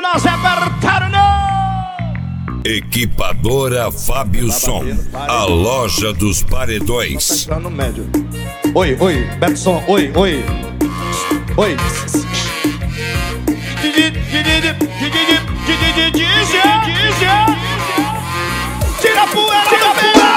nós é apertar não. Equipadora Fábio Som, a loja dos paredões. Tá no médio. Oi, Betson, oi. Tira a poeira do peito.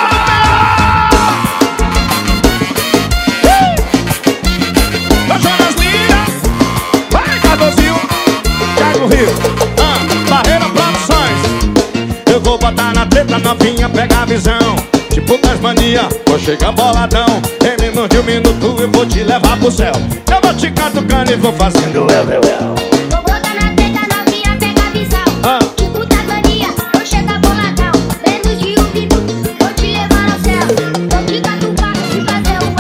Jonas Lira, vai Cardozinho, Thiago Rio, Barreira Produções. Eu vou botar na treta novinha, pega a visão. Tipo Tasmania, vou chegar boladão. Em menos de um minuto eu vou te levar pro céu. Eu vou te catucando e vou fazendo Vou botar na treta novinha, pega a visão. Tipo Tasmania, vou chegar boladão. Menos de um minuto, vou te levar ao céu. Vou te catucando e fazer um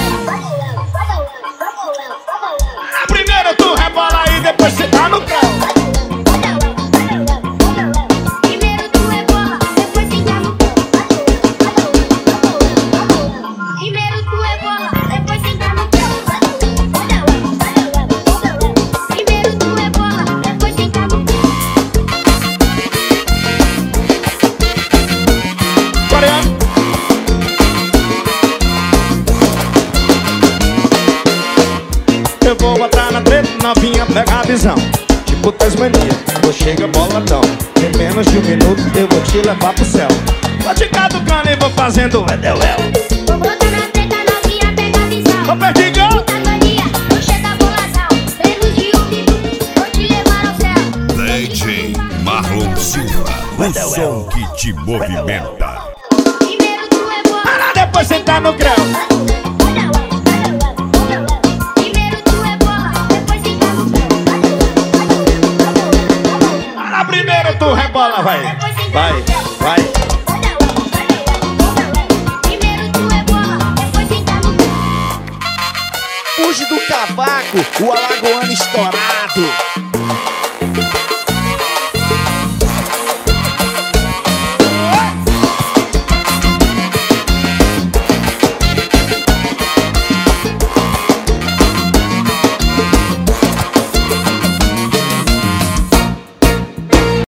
Primeiro tu rebola e depois cê tá no céu. Primeiro tu rebola, depois cê tá no céu. Primeiro tu rebola, depois cê tá no céu. Primeiro tu rebola, depois cê tá no céu. Coreano. Eu vou botar na treta novinha, pega a visão. Tipo Tasmania, vou chegar boladão. Em menos de um minuto eu vou te levar pro céu. Vou te catucando e vou fazendo Vou botar na treta novinha, pega a visão. Ô, Perdigão! Tasmania, vou chegar boladão. Menos de um minuto, vou te levar ao céu. DJ Marlon Silva, o som que te movimenta. Primeiro tu rebola, Depois cê tá no creu. primeiro tu rebola, depois cê tá no céu. Primeiro tu rebola, vai. Primeiro tu rebola, depois cê tá no céu. Fuge do cavaco, o alagoano estourado.